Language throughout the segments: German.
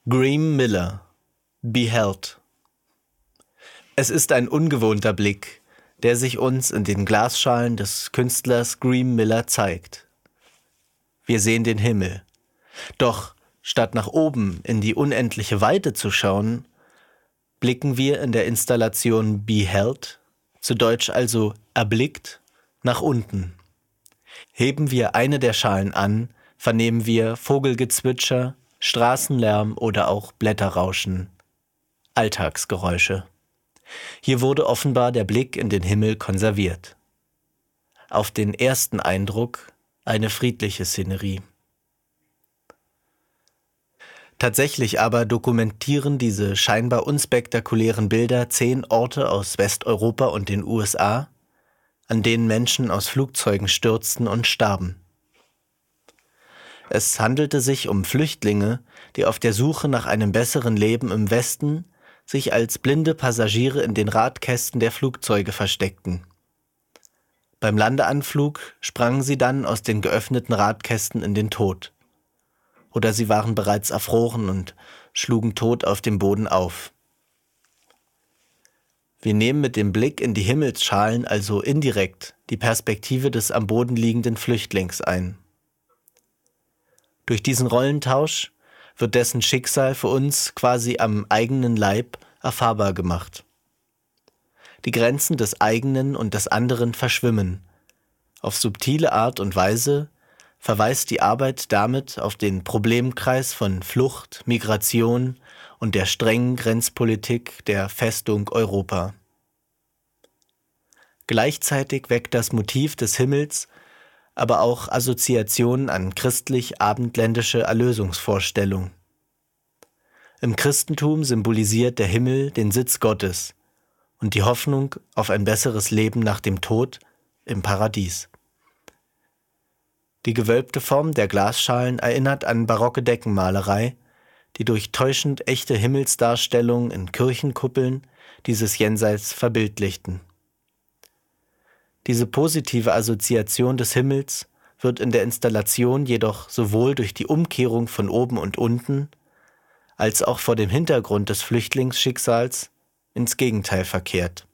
Graham Miller, Beheld. Es ist ein ungewohnter Blick, der sich uns in den Glasschalen des Künstlers Graham Miller zeigt. Wir sehen den Himmel. Doch statt nach oben in die unendliche Weite zu schauen, blicken wir in der Installation Beheld, zu Deutsch also erblickt, nach unten. Heben wir eine der Schalen an, vernehmen wir Vogelgezwitscher, Straßenlärm oder auch Blätterrauschen. Alltagsgeräusche. Hier wurde offenbar der Blick in den Himmel konserviert. Auf den ersten Eindruck eine friedliche Szenerie. Tatsächlich aber dokumentieren diese scheinbar unspektakulären Bilder 10 Orte aus Westeuropa und den USA, an denen Menschen aus Flugzeugen stürzten und starben. Es handelte sich um Flüchtlinge, die auf der Suche nach einem besseren Leben im Westen sich als blinde Passagiere in den Radkästen der Flugzeuge versteckten. Beim Landeanflug sprangen sie dann aus den geöffneten Radkästen in den Tod. Oder sie waren bereits erfroren und schlugen tot auf dem Boden auf. Wir nehmen mit dem Blick in die Himmelsschalen also indirekt die Perspektive des am Boden liegenden Flüchtlings ein. Durch diesen Rollentausch wird dessen Schicksal für uns quasi am eigenen Leib erfahrbar gemacht. Die Grenzen des eigenen und des anderen verschwimmen. Auf subtile Art und Weise verweist die Arbeit damit auf den Problemkreis von Flucht, Migration und der strengen Grenzpolitik der Festung Europa. Gleichzeitig weckt das Motiv des Himmels aber auch Assoziationen an christlich-abendländische Erlösungsvorstellung. Im Christentum symbolisiert der Himmel den Sitz Gottes und die Hoffnung auf ein besseres Leben nach dem Tod im Paradies. Die gewölbte Form der Glasschalen erinnert an barocke Deckenmalerei, die durch täuschend echte Himmelsdarstellungen in Kirchenkuppeln dieses Jenseits verbildlichten. Diese positive Assoziation des Himmels wird in der Installation jedoch sowohl durch die Umkehrung von oben und unten als auch vor dem Hintergrund des Flüchtlingsschicksals ins Gegenteil verkehrt.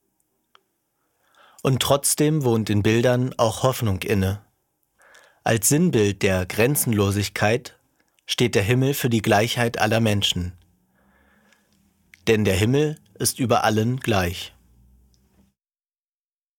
Und trotzdem wohnt in Bildern auch Hoffnung inne. Als Sinnbild der Grenzenlosigkeit steht der Himmel für die Gleichheit aller Menschen. Denn der Himmel ist über allen gleich.